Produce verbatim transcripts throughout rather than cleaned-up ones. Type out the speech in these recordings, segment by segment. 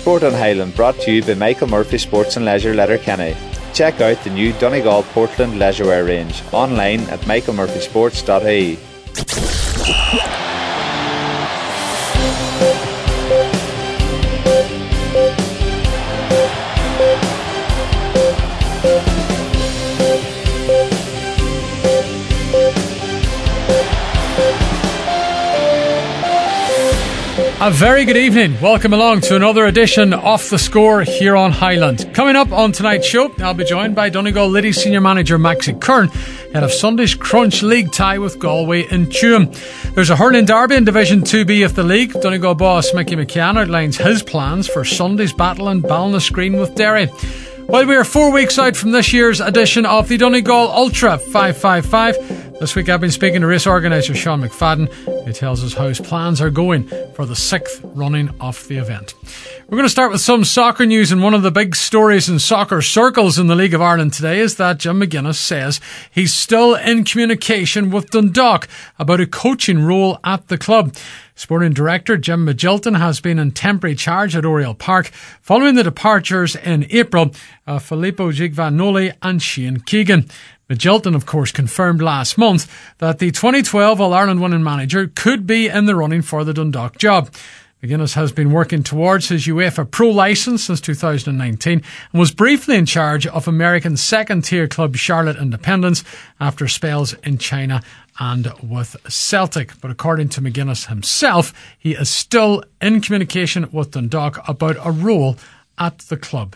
Sport on Highland brought to you by Michael Murphy Sports and Leisure Letterkenny. Check out the new Donegal Portland Leisurewear range online at michael murphy sports dot I E. A very good evening. Welcome along to another edition of The Score here on Highland. Coming up on tonight's show, I'll be joined by Donegal Liddy Senior Manager Maxie Kern ahead of Sunday's Crunch League tie with Galway in Tuam. There's a hurling derby in Division two B of the league. Donegal boss Mickey McCann outlines his plans for Sunday's battle in Ballinascreen with Derry. While we are four weeks out from this year's edition of the Donegal Ultra five five five, this week I've been speaking to race organiser Sean McFadden, who tells us how his plans are going for the sixth running of the event. We're going to start with some soccer news, and one of the big stories in soccer circles in the League of Ireland today is that Jim McGuinness says he's still in communication with Dundalk about a coaching role at the club. Sporting Director Jim Magilton has been in temporary charge at Oriel Park following the departures in April of Filippo Gigvanoli and Shane Keegan. Magilton, of course, confirmed last month that the twenty twelve All-Ireland winning manager could be in the running for the Dundalk job. McGuinness has been working towards his UEFA Pro licence since two thousand nineteen and was briefly in charge of American second-tier club Charlotte Independence after spells in China and with Celtic. But according to McGuinness himself, he is still in communication with Dundalk about a role at the club.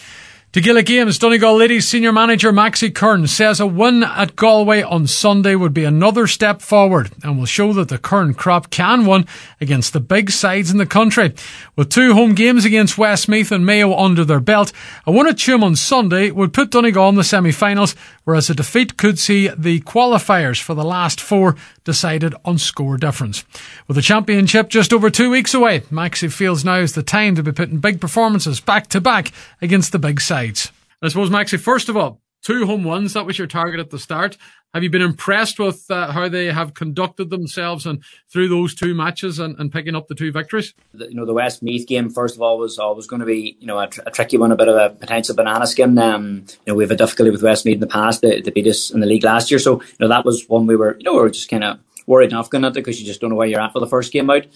To Gaelic Games, Donegal Ladies Senior Manager Maxie Kern says a win at Galway on Sunday would be another step forward and will show that the Kern crop can win against the big sides in the country. With two home games against Westmeath and Mayo under their belt, a win at Tuam on Sunday would put Donegal in the semi-finals, whereas a defeat could see the qualifiers for the last four decided on score difference. With the championship just over two weeks away, Maxie feels now is the time to be putting big performances back to back against the big sides. I suppose, Maxie, first of all, two home wins, that was your target at the start. Have you been impressed with uh, how they have conducted themselves and through those two matches and, and picking up the two victories? The, you know, the Westmeath game, first of all, was always going to be, you know, a, tr- a tricky one, a bit of a potential banana skin. Um, you know, we have a difficulty with Westmeath in the past. They, they beat us in the league last year. So, you know, that was one we were, you know, we were just kind of worried enough going at it because you just don't know where you're at for the first game out.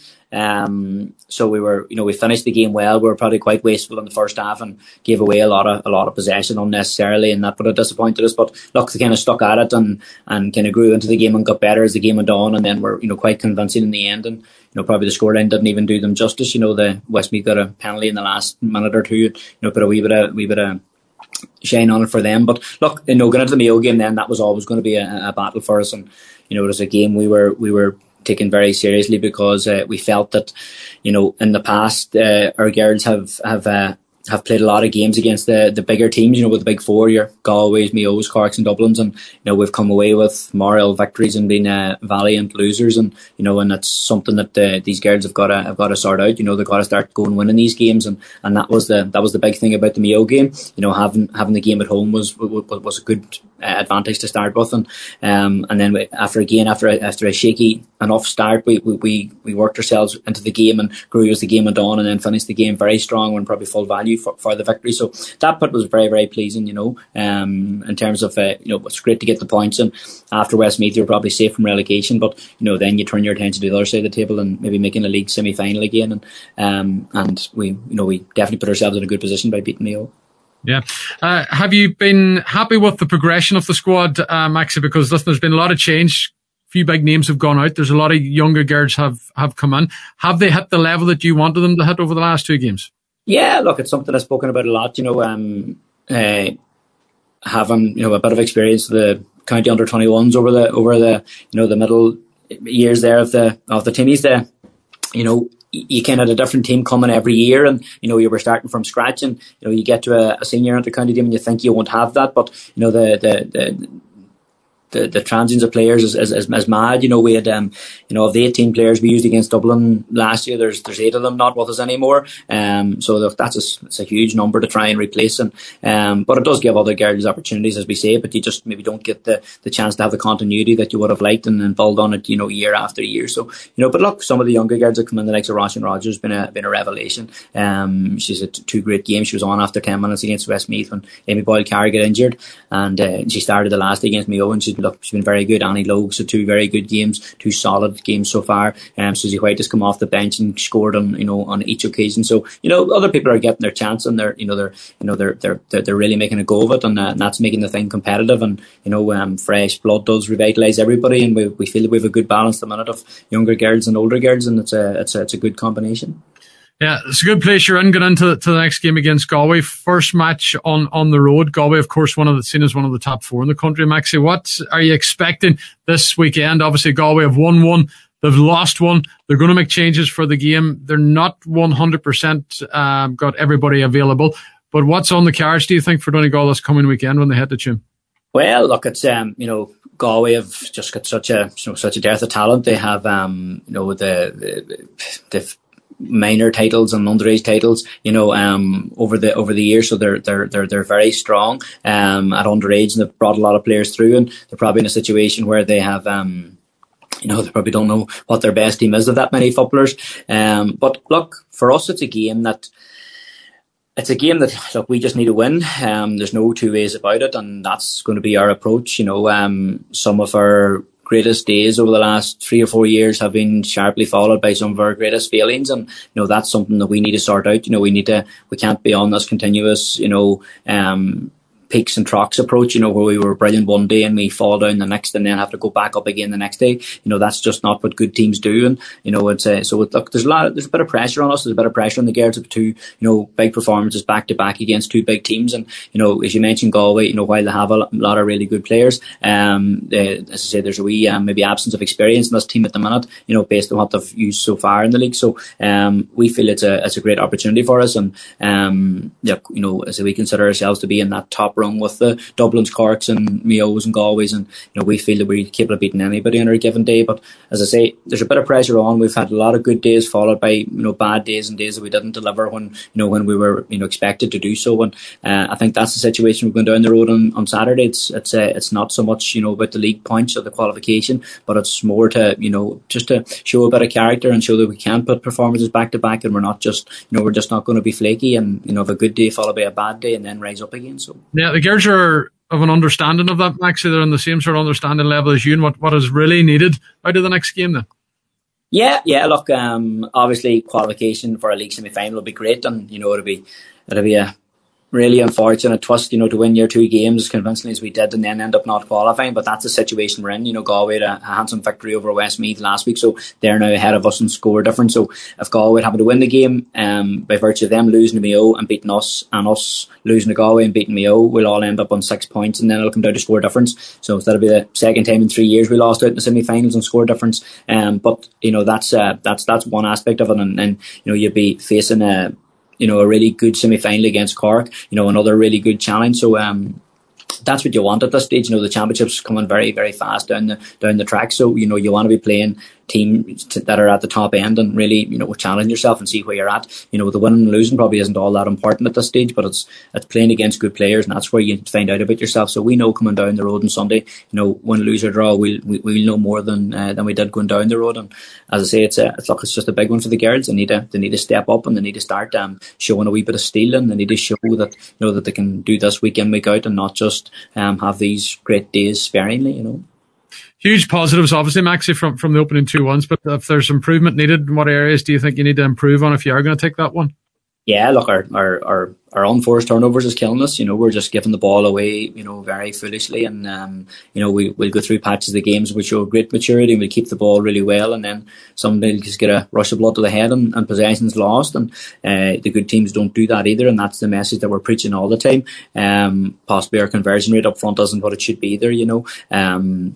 Um, so we were, you know, we finished the game well. We were probably quite wasteful in the first half and gave away a lot of a lot of possession unnecessarily, and that would have disappointed us. But look, they kind of stuck at it and and kind of grew into the game and got better as the game went on, and then were, you know, quite convincing in the end. And you know, probably the scoreline didn't even do them justice. You know, the Westmeath got a penalty in the last minute or two. You know, put a wee bit of wee bit of shine on it for them. But look, you know, going into the Mayo game, then that was always going to be a, a battle for us, and you know, it was a game we were we were taken very seriously because uh, we felt that, you know, in the past uh, our girls have have uh, have played a lot of games against the the bigger teams, you know, with the big four, your Galways, Mayos, Corks and Dublins, and you know, we've come away with moral victories and been uh, valiant losers, and you know, and that's something that uh, these girls have got to have got to sort out. You know, they've got to start going winning these games, and, and that was the that was the big thing about the Mayo game. You know, having having the game at home was was, was a good uh, advantage to start with, and um and then we, after again after a, after a shaky enough start, we we we worked ourselves into the game and grew as the game went on, and then finished the game very strong and probably full value for, for the victory. So that part was very very pleasing. You know, um in terms of uh, you know, it's great to get the points, and after Westmeath you're probably safe from relegation, but you know, then you turn your attention to the other side of the table and maybe making a league semi-final again, and um and we you know we definitely put ourselves in a good position by beating Mayo. Yeah. Uh, have you been happy with the progression of the squad, uh, Maxie? Because listen, there's been a lot of change. A few big names have gone out. There's a lot of younger girls have, have come in. Have they hit the level that you wanted them to hit over the last two games? Yeah, look, it's something I've spoken about a lot. You know, um, uh, having, you know, a bit of experience with the county under twenty-ones over the over the you know the middle years there of the of the teamies there. You know, you kind of had a different team coming every year, and you know, you were starting from scratch, and you know, you get to a, a senior inter-county team and you think you won't have that, but you know, the the, the the, the transients of players is, is, is, is mad. You know, we had, um, you know, of the eighteen players we used against Dublin last year, there's there's eight of them not with us anymore. Um, so that's a, it's a huge number to try and replace. And um, but it does give other girls opportunities, as we say. But you just maybe don't get the, the chance to have the continuity that you would have liked and, and build on it, you know, year after year. So you know, but look, some of the younger girls that come in, the likes of Roisin Rogers, been a been a revelation. Um, she's had two great games. She was on after ten minutes against Westmeath when Amy Boyle Carey got injured, and uh, she started the last day against Mayo, and she's look, she's been very good. Annie Logue, so two very good games, two solid games so far. Um, Susie White has come off the bench and scored on you know on each occasion. So you know, other people are getting their chance, and they're you know they're you know they're they're they're, they're really making a go of it, and, uh, and that's making the thing competitive. And you know, um, fresh blood does revitalise everybody, and we we feel that we have a good balance at the minute of younger girls and older girls, and it's a it's a it's a good combination. Yeah, it's a good place you're in going into to the next game against Galway. First match on, on the road. Galway, of course, one of the seen as one of the top four in the country. Maxie, what are you expecting this weekend? Obviously, Galway have won one. They've lost one. They're going to make changes for the game. They're not one hundred percent um, got everybody available. But what's on the cards, do you think, for Donegal this coming weekend when they head to Tuam? Well, look, it's um, you know, Galway have just got such a you know, such a dearth of talent. They have um, you know, the the they've minor titles and underage titles, you know, um, over the over the years. So they're they're they're they're very strong um at underage, and they've brought a lot of players through. And they're probably in a situation where they have um, you know, they probably don't know what their best team is of that many footballers. Um, but look, for us, it's a game that. It's a game that, look, we just need to win. Um, there's no two ways about it, and that's going to be our approach. You know, um, some of our greatest days over the last three or four years have been sharply followed by some of our greatest failings, and you know that's something that we need to sort out. You know, we need to, we can't be on this continuous, you know, um, peaks and troughs approach, you know, where we were brilliant one day and we fall down the next and then have to go back up again the next day. You know, that's just not what good teams do. And, you know, it's uh, so it, look, there's a lot, of, there's a bit of pressure on us. There's a bit of pressure on the girls of two, you know, big performances back to back against two big teams. And, you know, as you mentioned, Galway, you know, while they have a lot of really good players, um, they, as I say, there's a wee, um, maybe absence of experience in this team at the minute, you know, based on what they've used so far in the league. So, um, we feel it's a, it's a great opportunity for us. And, um, yeah, you know, as we consider ourselves to be in that top rung with the Dublin's, Corks and Mayo's and Galway's, and you know we feel that we're capable of beating anybody on a given day. But as I say, there's a bit of pressure on. We've had a lot of good days followed by you know bad days and days that we didn't deliver when you know when we were you know expected to do so. And uh, I think that's the situation we're going down the road on, on Saturday. It's it's uh, it's not so much you know about the league points or the qualification, but it's more to you know just to show a bit of character and show that we can put performances back to back, and we're not just you know we're just not going to be flaky and you know have a good day followed by a bad day and then rise up again. So yeah, the girls are of an understanding of that, Maxie. They're on the same sort of understanding level as you, and what, what is really needed out of the next game then? Yeah, yeah, look, um, obviously qualification for a league semi-final would be great, and, you know, it'll be, it'll be a really unfortunate twist, you know, to win your two games as convincingly as we did and then end up not qualifying, but that's the situation we're in. You know, Galway had a, a handsome victory over Westmeath last week, so they're now ahead of us in score difference. So if Galway happen to win the game, um, by virtue of them losing to Mayo and beating us, and us losing to Galway and beating Mayo, we'll all end up on six points, and then it'll come down to score difference. So that'll be the second time in three years we lost out in the semi-finals on score difference. Um, but, you know, that's uh, that's that's one aspect of it, and, and you know, you'd be facing a you know, a really good semi-final against Cork, you know, another really good challenge. So, um, that's what you want at this stage. You know, the championship's coming very, very fast down the, down the track. So, you know, you want to be playing teams that are at the top end and really, you know, challenge yourself and see where you're at. You know, the winning and losing probably isn't all that important at this stage, but it's it's playing against good players, and that's where you find out about yourself. So we know coming down the road on Sunday, you know, win, lose or draw, we'll we, we'll know more than uh, than we did going down the road. And as I say, it's a it's like it's just a big one for the girls. They need to they need to step up, and they need to start um showing a wee bit of steel, and they need to show that you know that they can do this week in, week out, and not just um have these great days sparingly. You know. Huge positives, obviously, Maxie, from, from the opening two ones. But if there's improvement needed, what areas do you think you need to improve on if you are going to take that one? Yeah, look, our our our, our unforced turnovers is killing us. You know, we're just giving the ball away, you know, very foolishly. And, um, you know, we, we'll go through patches of the games which show great maturity, and we'll keep the ball really well. And then somebody will just get a rush of blood to the head and, and possession's lost. And uh, the good teams don't do that either. And that's the message that we're preaching all the time. Um, possibly our conversion rate up front isn't what it should be either, you know. Um,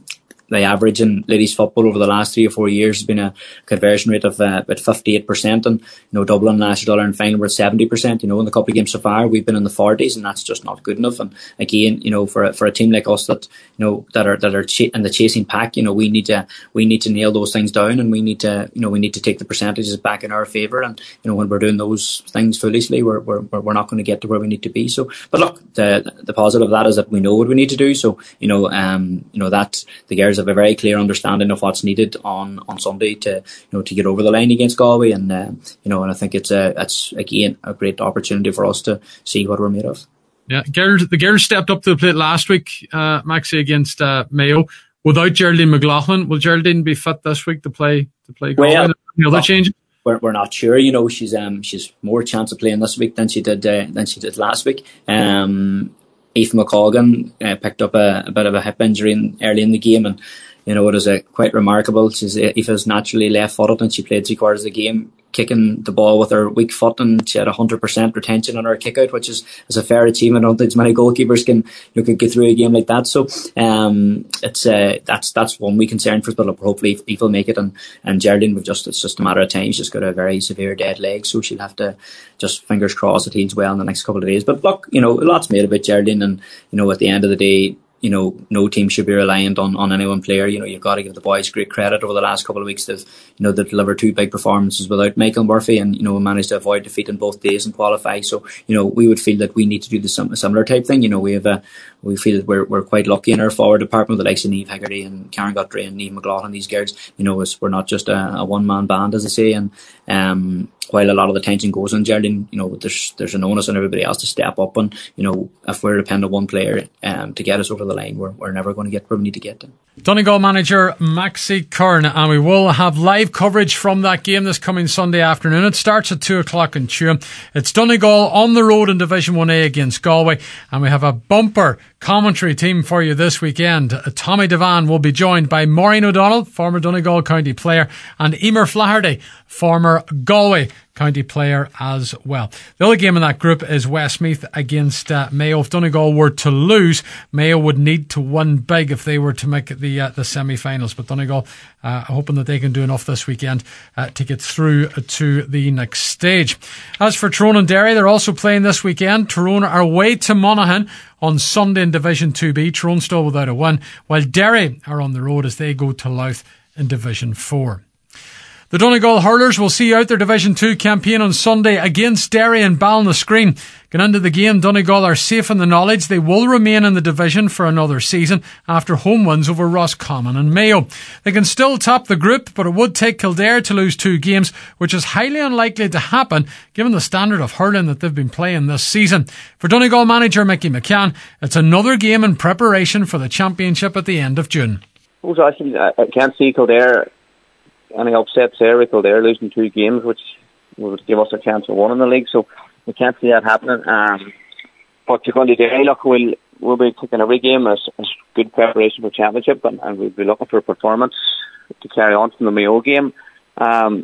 the average in ladies football over the last three or four years has been a conversion rate of uh, about fifty-eight percent, and you know Dublin last year in final were at seventy percent. You know in the couple of games so far we've been in the forties, and that's just not good enough. And again, you know for a, for a team like us that you know that are that are ch- in the chasing pack, you know we need to we need to nail those things down, and we need to you know we need to take the percentages back in our favour. And you know when we're doing those things foolishly, we're we're we're not going to get to where we need to be. So, but look, the the positive of that is that we know what we need to do. So you know um you know that the girls have a very clear understanding of what's needed on, on Sunday to you know to get over the line against Galway, and uh, you know and I think it's a it's again a great opportunity for us to see what we're made of. Yeah, girls, the girls stepped up to the plate last week, uh, Maxie, against uh, Mayo without Geraldine McLaughlin. Will Geraldine be fit this week to play to play Galway? Well, Any other changes? We're, we're not sure. You know, she's um she's more chance of playing this week than she did uh, than she did last week. Um. Aoife McColgan uh, picked up a, a bit of a hip injury in, early in the game, and you know it was uh, quite remarkable. She's Aoife's naturally left-footed, and she played three quarters of the game kicking the ball with her weak foot, and she had one hundred percent retention on her kick out, which is, is a fair achievement. I don't think many goalkeepers can you know, can get through a game like that. So um, it's uh, that's that's one wee concern for us, but hopefully Aoife will make it. And and Geraldine, we've just it's just a matter of time. She's got a very severe dead leg, so she'll have to just fingers crossed that heals well in the next couple of days. But look, you know, a lot's made about Geraldine, and you know, at the end of the day, you know, no team should be reliant on, on any one player. You know, you've got to give the boys great credit over the last couple of weeks. They've, you know, they've delivered two big performances without Michael Murphy, and, you know, managed to avoid defeat in both days and qualify. So, you know, we would feel that we need to do the sim- similar type thing. You know, we have a, we feel that we're, we're quite lucky in our forward department, the likes of Niamh Hegarty and Karen Guthrie and Niamh McLaughlin, these girls, you know, we're not just a, a one man band, as I say. And, um, while a lot of the tension goes on Geraldine, you know, there's there's an onus on everybody else to step up, and you know, if we're dependent on one player um, to get us over the line, we're we're never going to get where we need to get to. Donegal manager Maxie Kern, and we will have live coverage from that game this coming Sunday afternoon. It starts at two o'clock in Tuam. It's Donegal on the road in Division one A against Galway, and we have a bumper commentary team for you this weekend. Tommy Devan will be joined by Maureen O'Donnell, former Donegal County player, and Emer Flaherty, former Galway County player as well. The other game in that group is Westmeath against uh, Mayo. If Donegal were to lose, Mayo would need to win big if they were to make the uh, the semi-finals. But Donegal uh, hoping that they can do enough this weekend uh, to get through to the next stage. As for Tyrone and Derry, they're also playing this weekend. Tyrone are away to Monaghan on Sunday in Division two B. Tyrone still without a win, while Derry are on the road as they go to Louth in Division four. The Donegal hurlers will see out their Division two campaign on Sunday against Derry and Ballinascreen. Going into the game, Donegal are safe in the knowledge they will remain in the division for another season after home wins over Roscommon and Mayo. They can still top the group, but it would take Kildare to lose two games, which is highly unlikely to happen given the standard of hurling that they've been playing this season. For Donegal manager Mickey McCann, it's another game in preparation for the championship at the end of June. Well, actually, I can't see Kildare any upsets there with Kildare losing two games, which would give us a chance of one in the league. So we can't see that happening. Um, but you're going to Derry, look, we'll, we'll be taking every game as, as good preparation for championship, and, and we'll be looking for a performance to carry on from the Mayo game. Um,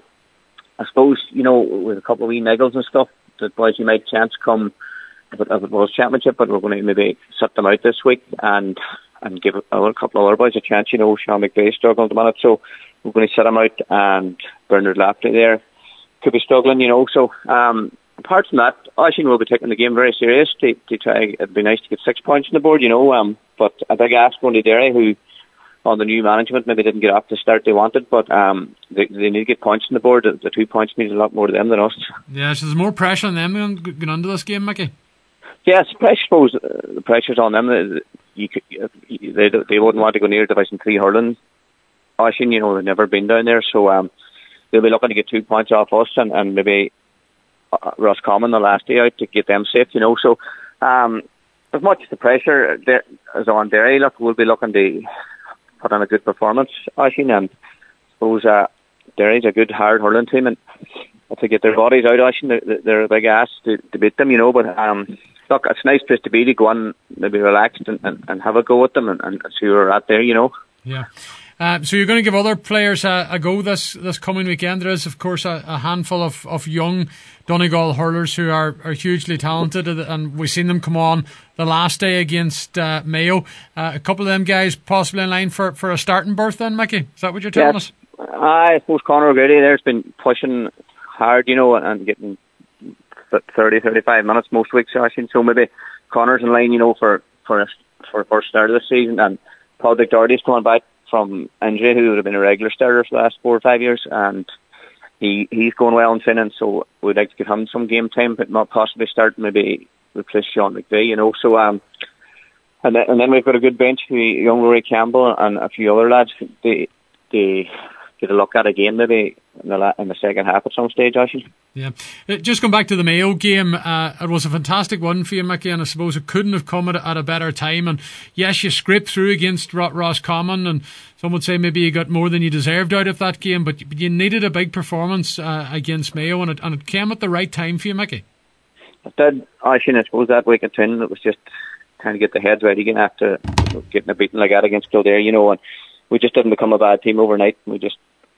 I suppose, you know, with a couple of wee niggles and stuff, that boys you might chance come if it, if it was championship, but we're going to maybe set them out this week and and give a, a couple of other boys a chance. You know, Sean McVeigh struggling at the minute, so we're going to set him out, and Bernard Lafley there could be struggling, you know. So um, apart from that, Oisin will be taking the game very serious to, to try. It'd be nice to get six points on the board, you know. Um, but a big ask going to Derry, who on the new management maybe didn't get off the start they wanted, but um, they, they need to get points on the board. The, the two points means a lot more to them than us. Yeah, so there's more pressure on them going into this game, Mickey. Yes, I suppose uh, the pressure's on them. You could, they they wouldn't want to go near Division three hurling. Oisin, you know, they've never been down there, so um, they'll be looking to get two points off us and, and maybe uh, Roscommon the last day out to get them safe, you know. So um, as much as the pressure there is on Derry, look, we'll be looking to put on a good performance, Oisin, and I suppose uh, Derry's a good hard hurling team, and if they get their bodies out, Oisin, they're, they're a big ass to, to beat them, you know. But um, look, it's a nice place to be, to go on, maybe relaxed and, and, and have a go with them and, and see where we're at there, you know. Yeah. Uh, so you're going to give other players a, a go this this coming weekend. There is, of course, a, a handful of, of young Donegal hurlers who are, are hugely talented, and we've seen them come on the last day against uh, Mayo. Uh, a couple of them guys possibly in line for, for a starting berth then, Mickey? Is that what you're telling yes. us? I suppose Conor O'Grady there's been pushing hard, you know, and getting thirty, thirty-five minutes most weeks, I think. So maybe Conor's in line, you know, for for a, for a first start of the season, and Paul Doherty's coming back from injury, who would have been a regular starter for the last four or five years, and he he's going well in Finnan, so we'd like to give him some game time, but not possibly start, maybe replace Sean McVeigh, you know. So um, and then, and then we've got a good bench with young Rory Campbell and a few other lads. They they get a look at again maybe in the, la- in the second half at some stage, I think. Yeah. Just going back to the Mayo game, uh, it was a fantastic one for you, Mickey, and I suppose it couldn't have come at, at a better time. And yes, you scraped through against Roscommon, and some would say maybe you got more than you deserved out of that game, but, but you needed a big performance uh, against Mayo, and it, and it came at the right time for you, Mickey. It did, I think, I suppose that week at Tyn, it was just trying to get the heads right again after getting a beating like that against Kildare, you know, and we just didn't become a bad team overnight. We just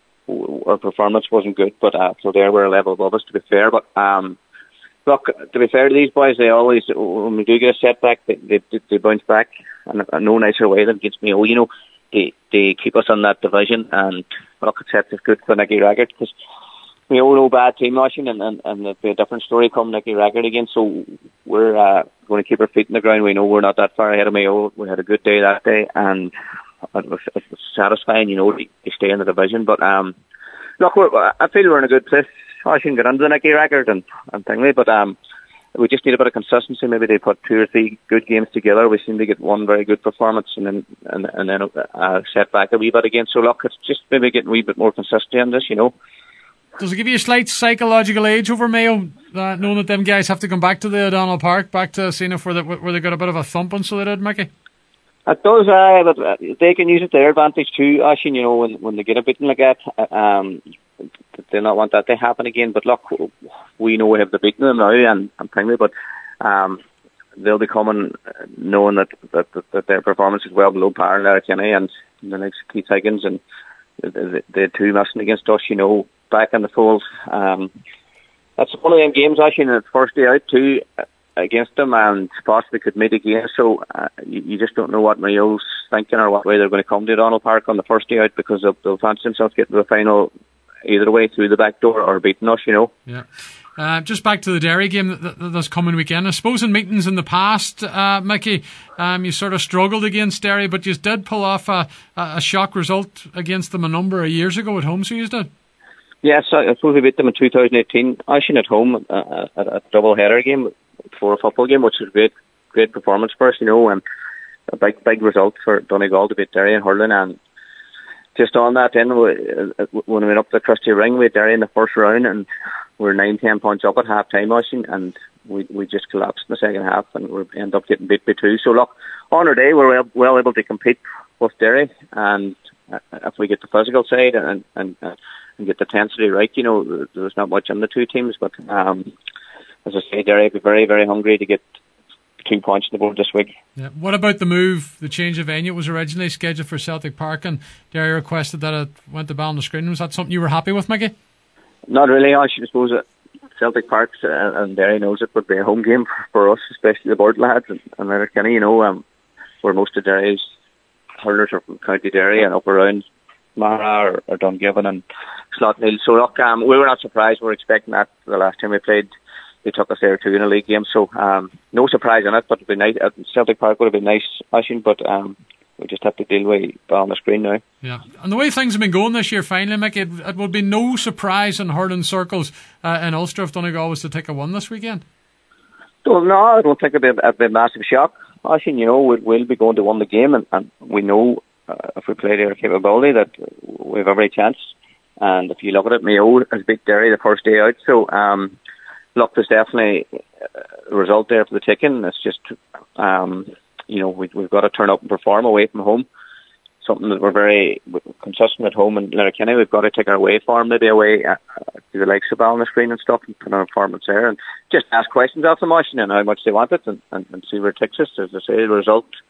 our performance wasn't good, but uh, Kildare were a level above us, to be fair. But um, look, to be fair to these boys, they always, when we do get a setback, they they, they bounce back, and in no nicer way than against Mayo. You know, they they keep us in that division, and look, it's set is good for Nicky Raggart, because we all know bad team washing, and and, and it'll be a different story come Nicky Raggart again. So we're uh, going to keep our feet in the ground. We know we're not that far ahead of Mayo. We had a good day that day, and it was, it was satisfying, you know, to, to stay in the division. But um, look, we're, I feel we're in a good place. I shouldn't get into the Nicky Raggart and, and thing, but um, we just need a bit of consistency. Maybe they put two or three good games together. We seem to get one very good performance, and then and, and then uh, set back a wee bit again. So look, it's just maybe getting a wee bit more consistency on this, you know. Does it give you a slight psychological edge over Mayo, uh, knowing that them guys have to come back to the O'Donnell Park, back to Seanuff, where they, where they got a bit of a thumping, so they did, Mickey? It does, uh, but they can use it to their advantage too, Ashin, you know, when, when they get a beating like that. Um, they not want that to happen again. But look, we know we have the beating them now, and, and primary, but um, they'll be coming knowing that, that, that, that their performance is well below par in Letterkenny, and the next Keith Higgins, and the, the two missing against us, you know, back in the fold. Um, that's one of them games, Ashin, and it's first day out too against them, and possibly could meet again. So uh, you, you just don't know what Mayo's thinking or what way they're going to come to O'Donnell Park on the first day out, because they'll, they'll fancy themselves getting to the final either way, through the back door or beating us, you know. Yeah. Uh, just back to the Derry game that, that, that's coming weekend. I suppose in meetings in the past, uh, Mickey, um, you sort of struggled against Derry, but you did pull off a, a shock result against them a number of years ago at home, so you did. Yes, I suppose we beat them in two thousand eighteen. Actually at home, uh, at a double header game for a football game, which was a great, great performance for us, you know, and a big, big result for Donegal to beat Derry in hurling. And just on that end, when we went up to the Christie Ring, we had Derry in the first round, and we were nine, ten points up at half time, and we we just collapsed in the second half, and we ended up getting beat by two. So look, on our day, we're well, well able to compete with Derry, and if we get the physical side and and, and get the intensity right, you know, there's not much in the two teams, but um, as I say, Derry will be very, very hungry to get two points on the board this week. Yeah. What about the move, the change of venue? It was originally scheduled for Celtic Park, and Derry requested that it went to Ballinascreen. Was that something you were happy with, Mickey? Not really. I should suppose that Celtic Park uh, and Derry knows it would be a home game for us, especially the board lads and, and Letterkenny, you know, um, where most of Derry's hurlers are from County Derry and up around Mahara or, or Dungiven and Slothill. So look, um, we were not surprised. We were expecting that the last time we played. They took us there too in a league game, so um, no surprise in it. But it'd be nice. At Celtic Park would have been nice, Ashin, but um, we just have to deal with Ballinascreen now. Yeah, and the way things have been going this year, finally, Mick, it, it would be no surprise in hurling circles uh, in Ulster if Donegal was to take a one this weekend. Well, no, I don't think it'd be a, a massive shock, Ashin. You know, we'll, we'll be going to win the game, and, and we know uh, if we play to our capability that we have every chance. And if you look at it, Mayo has beat Derry the first day out, so. Um, Look, there's definitely a result there for the taking. It's just, um, you know, we, we've got to turn up and perform away from home. Something that we're very consistent at home in Letterkenny. We've got to take our away form maybe away uh, to the likes of Ballinascreen and stuff and put our performance there and just ask questions of them, and how much they want it, and, and, and see where it takes us. As I say, the result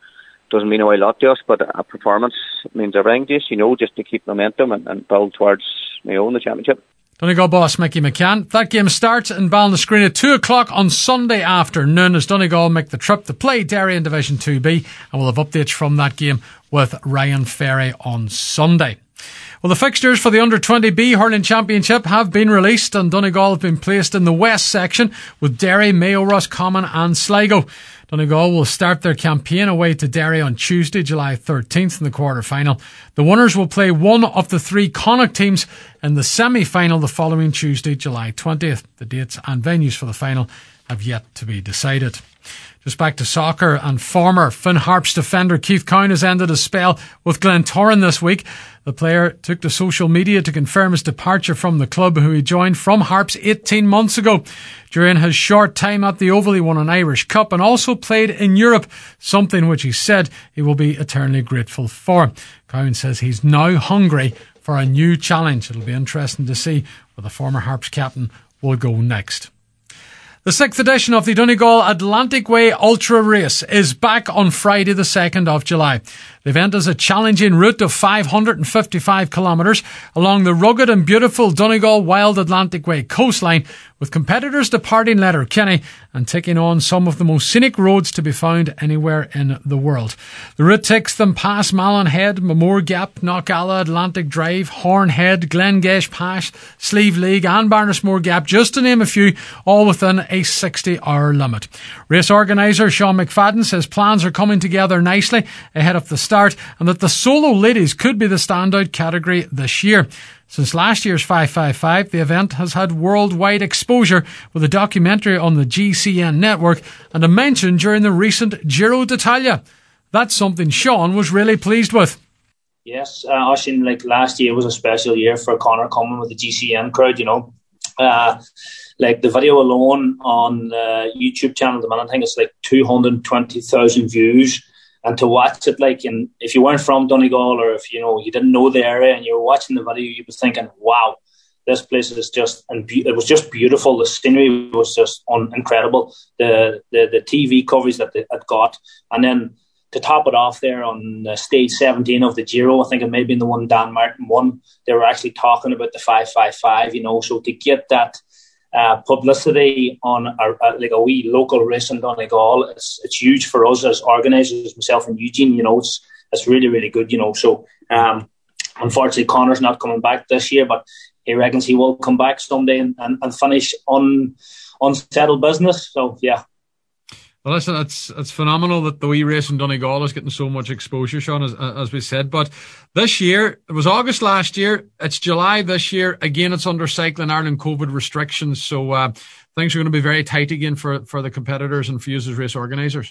doesn't mean a whole lot to us, but a performance means everything to us, you know, just to keep momentum and, and build towards, you know, the championship. Donegal boss Mickey McCann. That game starts in Ballinascreen at two o'clock on Sunday afternoon as Donegal make the trip to play Derry in Division two B, and we'll have updates from that game with Ryan Ferry on Sunday. Well, the fixtures for the under twenty B Hurling Championship have been released, and Donegal have been placed in the West section with Derry, Mayo, Roscommon and Sligo. Donegal will start their campaign away to Derry on Tuesday, July thirteenth in the quarter-final. The winners will play one of the three Connacht teams in the semi-final the following Tuesday, July twentieth. The dates and venues for the final have yet to be decided. Just back to soccer, and former Finn Harps defender Keith Cowan has ended his spell with Glentoran this week. The player took to social media to confirm his departure from the club, who he joined from Harps eighteen months ago. During his short time at the Oval, he won an Irish Cup and also played in Europe, something which he said he will be eternally grateful for. Cowan says he's now hungry for a new challenge. It'll be interesting to see where the former Harps captain will go next. The sixth edition of the Donegal Atlantic Way Ultra Race is back on Friday the second of July. The event is a challenging route of five hundred fifty-five kilometres along the rugged and beautiful Donegal Wild Atlantic Way coastline, with competitors departing Letterkenny and taking on some of the most scenic roads to be found anywhere in the world. The route takes them past Malin Head, Mamore Gap, Knockalla, Atlantic Drive, Hornhead, Glengesh Pass, Slieve League and Barnesmore Gap, just to name a few, all within a sixty hour limit. Race organiser Sean McFadden says plans are coming together nicely ahead of the start, and that the solo ladies could be the standout category this year. Since last year's five five five, the event has had worldwide exposure with a documentary on the G C N network and a mention during the recent Giro d'Italia. That's something Sean was really pleased with. Yes, uh, I think like last year was a special year for Conor coming with the G C N crowd, you know. Uh, like the video alone on the YouTube channel, the man, I think it's like two hundred twenty thousand views. And to watch it, like, and if you weren't from Donegal, or if you know you didn't know the area and you were watching the video, you were thinking, "Wow, this place is just," and be- it was just beautiful. The scenery was just un- incredible. The, the the T V coverage that it got, and then to top it off, there on uh, stage seventeen of the Giro, I think it may have been the one Dan Martin won. They were actually talking about the five five five, you know. So to get that Uh, publicity on a, a, like a wee local race in Donegal, it's, it's huge for us as organisers, myself and Eugene, you know, it's it's really, really good, you know. So um, unfortunately Conor's not coming back this year, but he reckons he will come back someday and, and, and finish on unsettled business. So yeah. Well, listen, it's it's phenomenal that the wee race in Donegal is getting so much exposure, Sean, as, as we said. But this year, it was August last year, it's July this year. Again, it's under Cycling Ireland COVID restrictions, so uh, things are going to be very tight again for, for the competitors and for you as race organisers.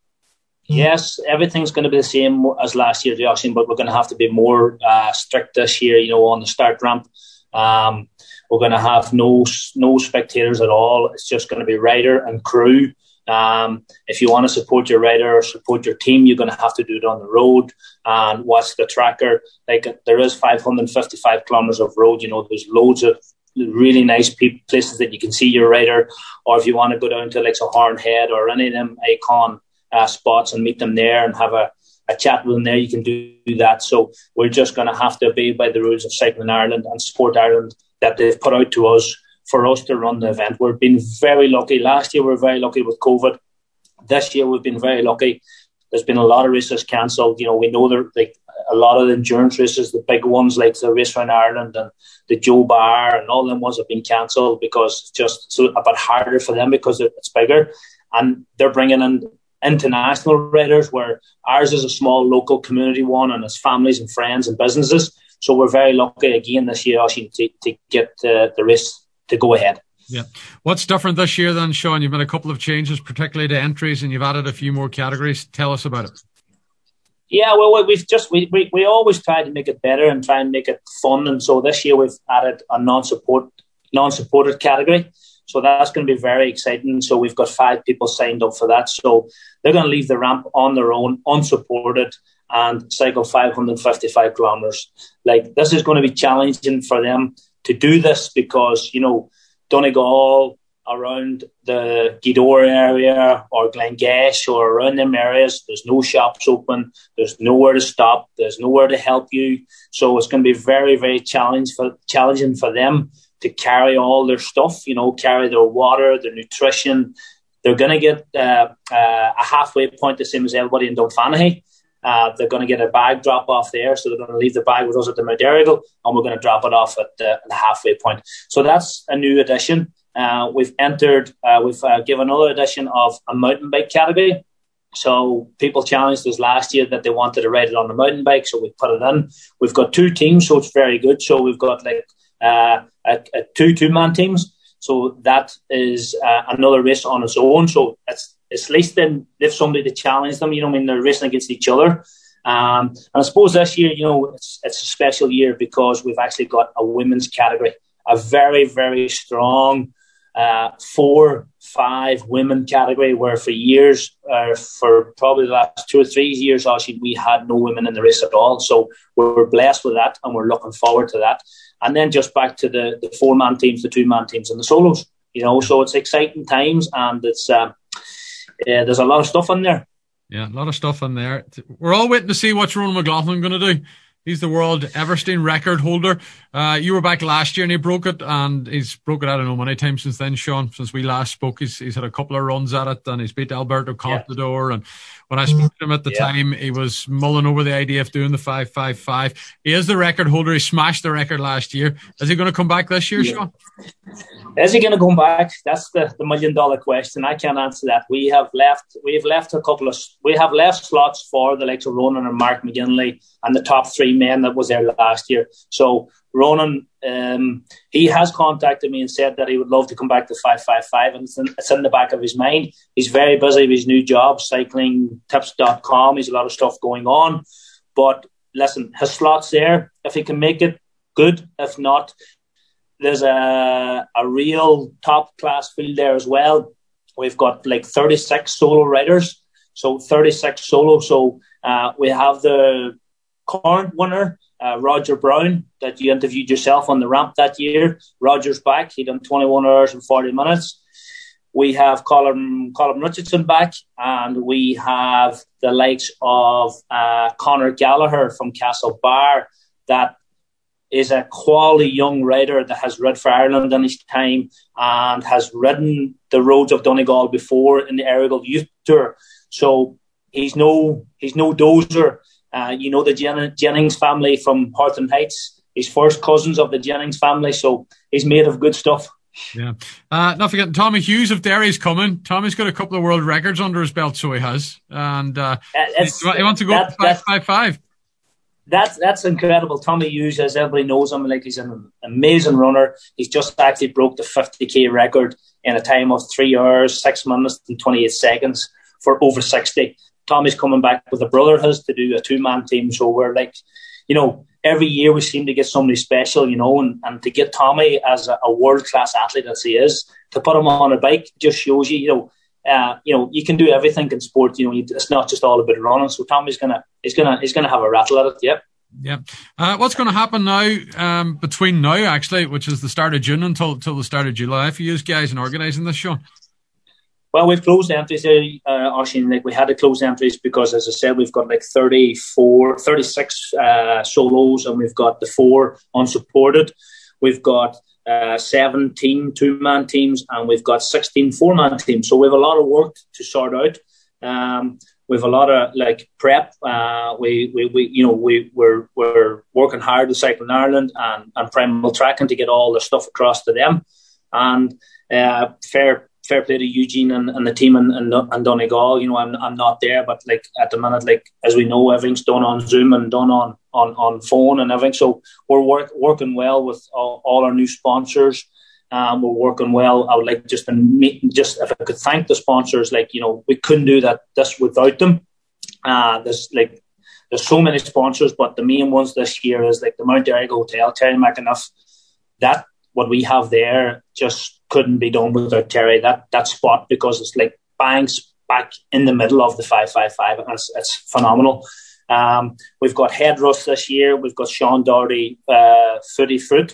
Yes, everything's going to be the same as last year, Joshing, but we're going to have to be more uh, strict this year, you know, on the start ramp. Um, we're going to have no no spectators at all. It's just going to be rider and crew. Um, if you want to support your rider or support your team, you're going to have to do it on the road and watch the tracker. Like, there is five hundred fifty-five kilometres of road. You know, there's loads of really nice pe- places that you can see your rider. Or if you want to go down to like a Hornhead or any of them icon uh, spots and meet them there and have a, a chat with them there, you can do, do that. So we're just going to have to obey by the rules of Cycling Ireland and Sport Ireland that they've put out to us for us to run the event. We've been very lucky. Last year we were very lucky with COVID. This year we've been very lucky. There's been a lot of races cancelled. You know, we know there like a lot of the endurance races, the big ones like the Race Round Ireland and the Joe Bar and all them ones have been cancelled because it's just so a bit harder for them because it's bigger. And they're bringing in international riders, where ours is a small local community one and it's families and friends and businesses. So we're very lucky again this year, actually, to, to get uh, the race to go ahead. Yeah. What's different this year then, Sean? You've made a couple of changes, particularly to entries, and you've added a few more categories. Tell us about it. Yeah, well, we've just we, we, we always try to make it better and try and make it fun. And so this year we've added a non-support non-supported category. So that's going to be very exciting. So we've got five people signed up for that. So they're going to leave the ramp on their own, unsupported, and cycle five hundred fifty-five kilometres. Like, this is going to be challenging for them to do this because, you know, Donegal around the Gweedore area or Glengesh or around them areas, there's no shops open, there's nowhere to stop, there's nowhere to help you. So it's going to be very, very challenge for, challenging for them to carry all their stuff, you know, carry their water, their nutrition. They're going to get uh, uh, a halfway point, the same as everybody in Dunfanaghy. Uh, they're going to get a bag drop off there, so they're going to leave the bag with us at the Mount Errigal, and we're going to drop it off at the, the halfway point. So that's a new addition. Uh, we've entered, uh, we've uh, given another edition of a mountain bike category. So people challenged us last year that they wanted to ride it on the mountain bike, so we put it in. We've got two teams, so it's very good. So we've got like uh, a, a two two-man teams. So that is uh, another race on its own. So it's it's at least then if somebody to challenge them, you know, I mean, they're racing against each other. Um, and I suppose this year, you know, it's it's a special year because we've actually got a women's category, a very, very strong uh, four, five women category, where for years, uh, for probably the last two or three years, actually, we had no women in the race at all. So we're blessed with that, and we're looking forward to that. And then just back to the, the four-man teams, the two-man teams, and the solos. You know, so it's exciting times, and it's uh, uh, there's a lot of stuff in there. Yeah, a lot of stuff in there. We're all waiting to see what's Ronan McLaughlin going to do. He's the world Everstein record holder. Uh, you were back last year and he broke it, and he's broke it, I don't know, many times since then, Sean. Since we last spoke, he's, he's had a couple of runs at it, and he's beat Alberto Contador. Yeah. And when I spoke to him at the yeah. time, he was mulling over the idea of doing the five five five. He is the record holder. He smashed the record last year. Is he going to come back this year, yeah. Sean? Is he going to come back? That's the, the million dollar question. I can't answer that. We have left. We have left a couple of. We have left slots for the likes of Ronan and Mark McGinley and the top three men that was there last year. So Ronan, um, he has contacted me and said that he would love to come back to five five five, and it's in, it's in the back of his mind. He's very busy with his new job, cycling tips dot com. He's a lot of stuff going on. But listen, his slot's there. If he can make it, good. If not, there's a a real top class field there as well. We've got like thirty-six solo riders, so thirty-six solo. So uh, we have the current winner, uh, Roger Brown, that you interviewed yourself on the ramp that year. Roger's back. He done twenty-one hours and forty minutes. We have Colin, Colin Richardson back, and we have the likes of uh, Conor Gallagher from Castlebar, that is a quality young rider that has rid for Ireland in his time and has ridden the roads of Donegal before in the Errigal Youth Tour. So he's no he's no dozer. Uh, you know the Jen- Jennings family from Hawthorne Heights. He's first cousins of the Jennings family, so he's made of good stuff. Yeah. Uh, not forgetting Tommy Hughes of Derry's coming. Tommy's got a couple of world records under his belt, so he has. And uh, he, he wants to go that, five five five. That's that's incredible. Tommy Hughes, as everybody knows him, like he's an amazing runner. He's just actually broke the fifty k record in a time of three hours, six minutes and twenty-eight seconds for over sixty. Tommy's coming back with a brother of his to do a two-man team. So we're like, you know, every year we seem to get somebody special, you know, and, and to get Tommy as a, a world-class athlete as he is, to put him on a bike just shows you, you know, Uh, you know, you can do everything in sport. You know, you, it's not just all about running. So Tommy's gonna, he's gonna, he's gonna have a rattle at it. Yep. Yeah. Uh, what's going to happen now? Um, between now, actually, which is the start of June until until the start of July, for you guys in organising this show. Well, we've closed entries there, uh, Oisín. Like we had to close entries because, as I said, we've got like thirty-four, thirty-six uh, solos, and we've got the four unsupported. We've got Uh, seventeen two-man teams, and we've got sixteen four-man teams. So we have a lot of work to sort out. Um, we have a lot of like prep. Uh, we, we, we, you know, we we're we're working hard with Cycling Ireland and, and Primal Tracking to get all the stuff across to them. And uh, fair fair play to Eugene and, and the team in, in, in Donegal. You know, I'm I'm not there, but like at the minute, like as we know, everything's done on Zoom and done on on, on phone and everything. So we're work, working well with all, all our new sponsors. Um, we're working well. I would like just to meet, just if I could thank the sponsors. Like, you know, we couldn't do that this without them. Uh, there's like there's so many sponsors, but the main ones this year is like the Mount Errigal Hotel, Terry McAnuff. That what we have there just couldn't be done without Terry. That that spot, because it's like bang back in the middle of the five five five, and it's, it's phenomenal. Um, we've got Headrust this year. We've got Sean Doherty, uh, Footy Fruit.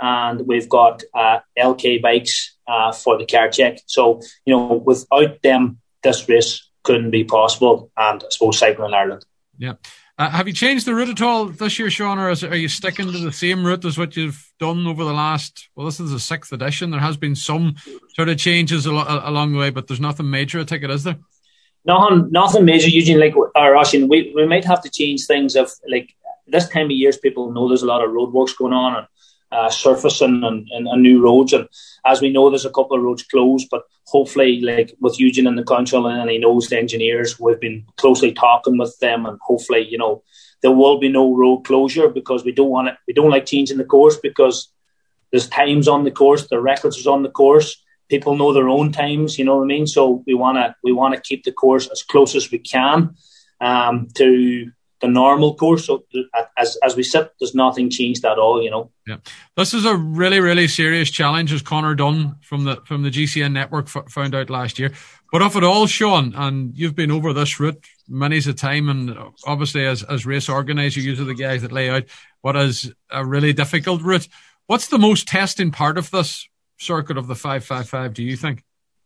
and we've got uh, L K bikes uh, for the car check. So, you know, without them, this race couldn't be possible, and I suppose cycling in Ireland. Yeah. Uh, have you changed the route at all this year, Sean, or is, are you sticking to the same route as what you've done over the last, well, this is the sixth edition. There has been some sort of changes al- along the way, but there's nothing major, I take it, is there? Nothing, nothing major, Eugene. Like, or Oisín, we, we might have to change things if, like, this time of year, people know there's a lot of roadworks going on and uh, surfacing and, and, and new roads. And as we know, there's a couple of roads closed, but hopefully, like with Eugene and the council, and he knows the engineers, we've been closely talking with them, and hopefully, you know, there will be no road closure, because we don't want it. We don't like changing the course, because there's times on the course, the records is on the course. People know their own times, you know what I mean? So we want to we want to keep the course as close as we can um, to the normal course. So as as we sit, there's nothing changed at all, you know. Yeah, this is a really really serious challenge, as Conor Dunn from the from the G C N network f- found out last year. But of it all, Sean, and you've been over this route many a time, and obviously as as race organiser, you are the guys that lay out what is a really difficult route. What's the most testing part of this circuit of the five five five, do you think?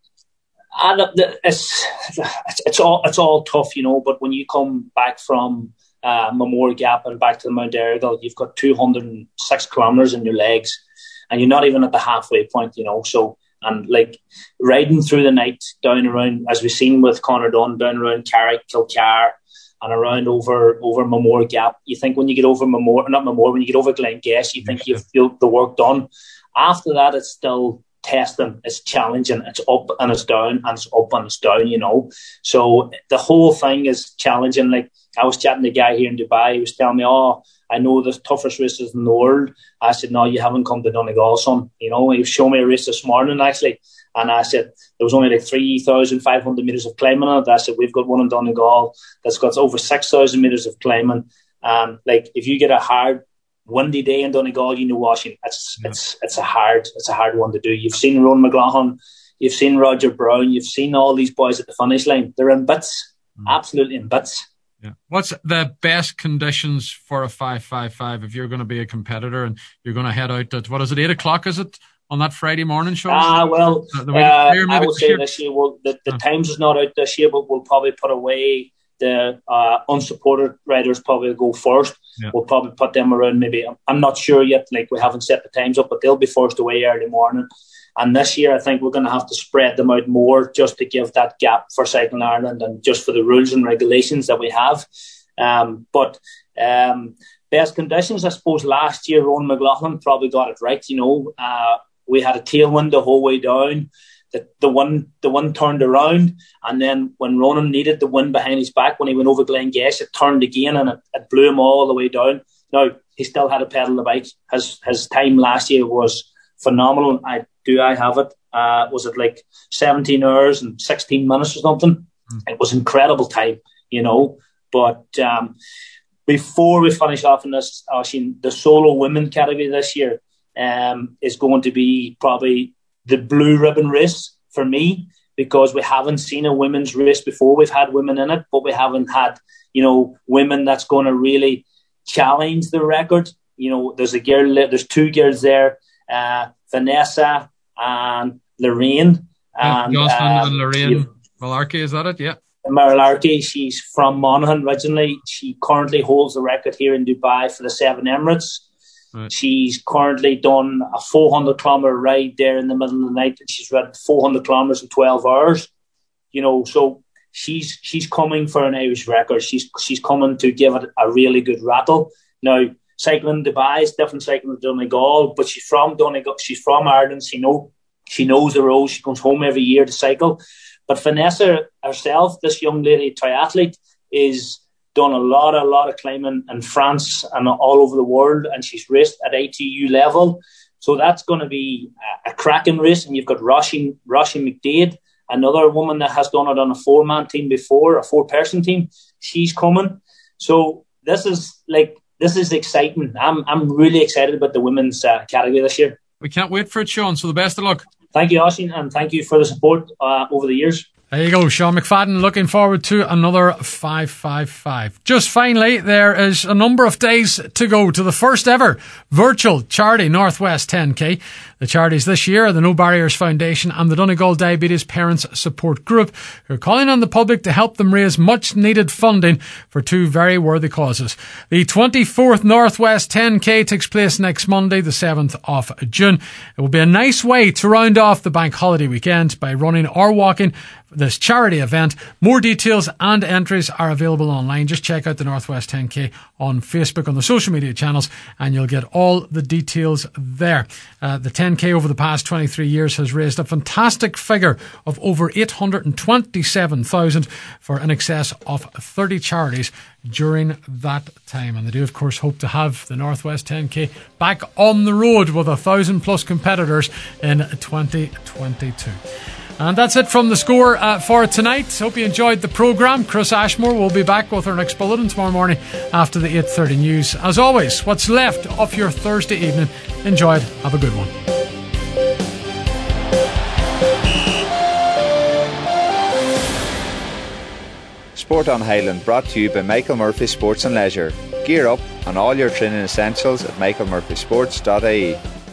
And it's it's all it's all tough, you know. But when you come back from uh, Memorial Gap and back to the Mount Errigal, you've got two hundred six kilometres in your legs, and you're not even at the halfway point, you know. So, and like riding through the night down around, as we've seen with Conor Dunn, down around Carrick, Kilcar, and around over over Memorial Gap, you think when you get over Memorial, not Memorial, when you get over Glengesh, you think you've got the work done. After that, it's still testing, it's challenging, it's up and it's down, and it's up and it's down, you know. So the whole thing is challenging. Like, I was chatting to a guy here in Dubai, he was telling me, oh, I know the toughest races in the world. I said, no, you haven't come to Donegal, son. You know, he was showing me a race this morning, actually, and I said, there was only like three thousand five hundred metres of climbing on it. I said, we've got one in Donegal that's got over six thousand metres of climbing. And like, if you get a hard, windy day in Donegal, you know, Washington, it's yeah. it's it's a hard it's a hard one to do. You've seen Ronan McLaughlin, you've seen Roger Brown, you've seen all these boys at the finish line. They're in bits, mm. absolutely in bits. Yeah. What's the best conditions for a five five five if you're going to be a competitor and you're going to head out at, what is it, eight o'clock, is it, on that Friday morning show? Ah, uh, well, uh, uh, I would say year? this year, well, the, the oh. Times is not out this year, but we'll probably put away the uh, unsupported riders. Probably go first. Yeah. We'll probably put them around, maybe, I'm not sure yet, like we haven't set the times up, but they'll be first away early morning. And this year I think we're going to have to spread them out more, just to give that gap for Cycling Ireland and just for the rules and regulations that we have. Um, but um, best conditions, I suppose last year Ronan McLaughlin probably got it right. You know, uh, we had a tailwind the whole way down. The, the one the one turned around, and then when Ronan needed the wind behind his back, when he went over Glengesh, it turned again and it, it blew him all the way down. Now, he still had to pedal the bike. His his time last year was phenomenal. I do I have it? Uh, was it like seventeen hours and sixteen minutes or something? Mm. It was incredible time, you know. But um, before we finish off in this, Oisín, the solo women category this year um, is going to be probably the blue ribbon race for me, because we haven't seen a women's race before. We've had women in it, but we haven't had, you know, women that's going to really challenge the record. You know, there's a girl, there's two girls there, uh, Vanessa and Lorraine. And, Jocelyn uh, and Lorraine yeah. Malarkey, is that it? Yeah. Malarkey, she's from Monaghan originally. She currently holds the record here in Dubai for the Seven Emirates. Right. She's currently done a four hundred kilometre ride there in the middle of the night, and she's ridden four hundred kilometres in twelve hours. You know, so she's she's coming for an Irish record. She's she's coming to give it a really good rattle. Now, cycling Dubai is different cycling Donegal, but she's from Donegal. She's from Ireland. She know she knows the road. She comes home every year to cycle. But Vanessa herself, this young lady triathlete, is done a lot, a lot of climbing in France and all over the world, and she's raced at A T U level. So that's going to be a, a cracking race. And you've got Roisin, Roisin McDade, another woman that has done it on a four-man team before, a four-person team. She's coming. So this is like this is exciting. I'm I'm really excited about the women's uh, category this year. We can't wait for it, Sean. So the best of luck. Thank you, Oisín, and thank you for the support uh, over the years. There you go, Sean McFadden. Looking forward to another five five five. Just finally, there is a number of days to go to the first ever virtual charity Northwest ten K. The charities this year are the No Barriers Foundation and the Donegal Diabetes Parents Support Group, who are calling on the public to help them raise much needed funding for two very worthy causes. The twenty-fourth Northwest ten K takes place next Monday, the seventh of June. It will be a nice way to round off the bank holiday weekend by running or walking this charity event. More details and entries are available online. Just check out the Northwest ten K on Facebook, on the social media channels, and you'll get all the details there. Uh, the ten K over the past twenty-three years has raised a fantastic figure of over eight hundred twenty-seven thousand for in excess of thirty charities during that time. And they do, of course, hope to have the Northwest ten K back on the road with a thousand plus competitors in twenty twenty-two. And that's it from The Score uh, for tonight. Hope you enjoyed the programme. Chris Ashmore will be back with our next bulletin tomorrow morning after the eight thirty news. As always, what's left of your Thursday evening, enjoy it. Have a good one. Sport on Highland brought to you by Michael Murphy Sports and Leisure. Gear up on all your training essentials at michael murphy sports dot I E.